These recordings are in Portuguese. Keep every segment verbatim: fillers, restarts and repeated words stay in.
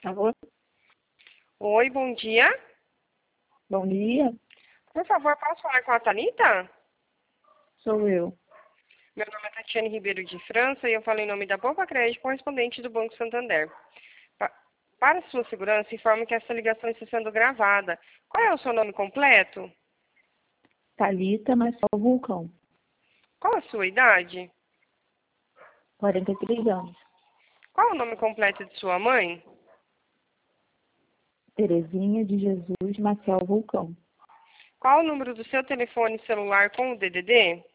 Alô? Oi, bom dia. Bom dia, Por favor, posso falar com a Thalita? sou eu. Meu nome é Tatiane Ribeiro de França e eu falo em nome da Poupa Crédito, correspondente do Banco Santander. Pa- Para sua segurança, informo que essa ligação está sendo gravada. Qual é o seu nome completo? Thalita Marcel Vulcão, Qual a sua idade? quarenta e três anos. Qual o nome completo de sua mãe? Terezinha de Jesus Marcel Vulcão, Qual o número do seu telefone celular com o D D D?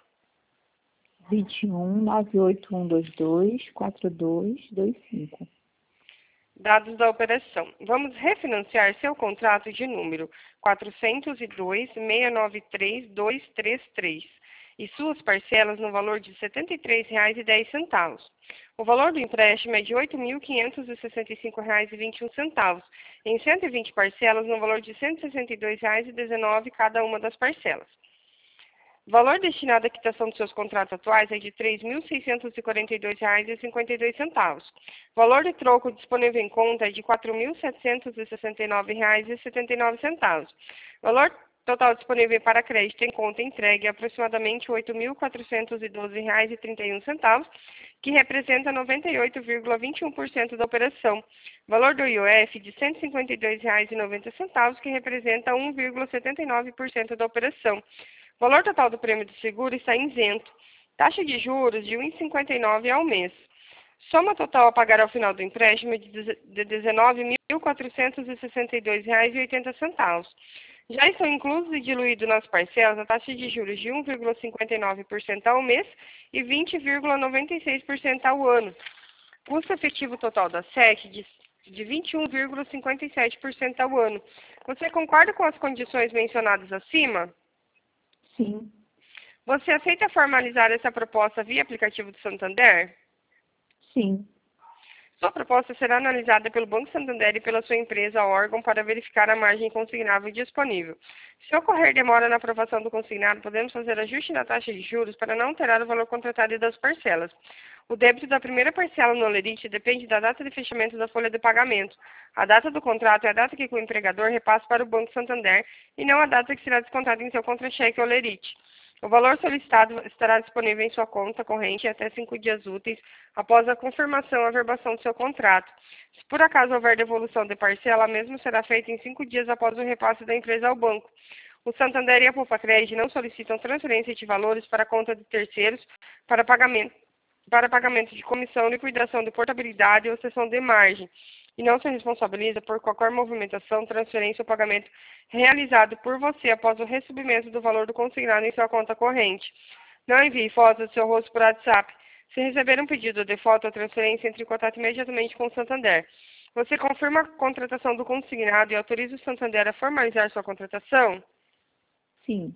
vinte e um, nove oito um dois dois, quatro dois dois cinco. Dados da operação. Vamos refinanciar seu contrato de número quatrocentos e dois, seiscentos e noventa e três, duzentos e trinta e três e suas parcelas no valor de setenta e três reais e dez centavos. O valor do empréstimo é de oito mil quinhentos e sessenta e cinco reais e vinte e um centavos, em cento e vinte parcelas no valor de cento e sessenta e dois reais e dezenove centavos cada uma das parcelas. O valor destinado à quitação dos seus contratos atuais é de três mil seiscentos e quarenta e dois reais e cinquenta e dois centavos. O valor de troco disponível em conta é de quatro mil setecentos e sessenta e nove reais e setenta e nove centavos. O valor total disponível para crédito em conta entregue é aproximadamente oito mil quatrocentos e doze reais e trinta e um centavos, que representa noventa e oito vírgula vinte e um por cento da operação. O valor do I O F de cento e cinquenta e dois reais e noventa centavos, que representa um vírgula setenta e nove por cento da operação. O valor total do prêmio do seguro está isento. Taxa de juros de um vírgula cinquenta e nove ao mês. Soma total a pagar ao final do empréstimo é de dezenove mil quatrocentos e sessenta e dois reais e oitenta centavos. Já estão inclusos e diluídos nas parcelas a taxa de juros de um vírgula cinquenta e nove por cento ao mês e vinte vírgula noventa e seis por cento ao ano. Custo efetivo total da S E C de, de vinte e um vírgula cinquenta e sete por cento ao ano. Você concorda com as condições mencionadas acima? Sim, Você aceita formalizar essa proposta via aplicativo do Santander? sim, Sua proposta será analisada pelo Banco Santander e pela sua empresa ou órgão para verificar a margem consignável disponível. Se ocorrer demora na aprovação do consignado, podemos fazer ajuste na taxa de juros para não alterar o valor contratado das parcelas. O débito da primeira parcela no Olerite depende da data de fechamento da folha de pagamento. A data do contrato é a data que o empregador repassa para o Banco Santander e não a data que será descontada em seu contra-cheque Olerite. O valor solicitado estará disponível em sua conta corrente até cinco dias úteis após a confirmação e averbação do seu contrato. Se por acaso houver devolução de parcela, a mesma será feita em cinco dias após o repasse da empresa ao banco. O Santander e a Poupa Crédito não solicitam transferência de valores para a conta de terceiros para pagamento, para pagamento de comissão, liquidação de portabilidade ou cessão de margem, e não se responsabiliza por qualquer movimentação, transferência ou pagamento realizado por você após o recebimento do valor do consignado em sua conta corrente. Não envie fotos do seu rosto por WhatsApp. Se receber um pedido de foto ou transferência, entre em contato imediatamente com o Santander. Você confirma a contratação do consignado e autoriza o Santander a formalizar sua contratação? sim.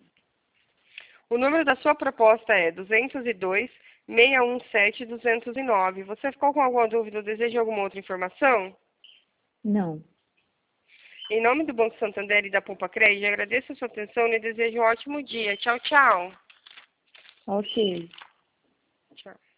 O número da sua proposta é duzentos e dois, seiscentos e dezessete, duzentos e nove. Você ficou com alguma dúvida ou deseja alguma outra informação? Não. Em nome do Banco Santander e da Poupa Crédito, agradeço a sua atenção e desejo um ótimo dia. Tchau, tchau. Ok. Tchau.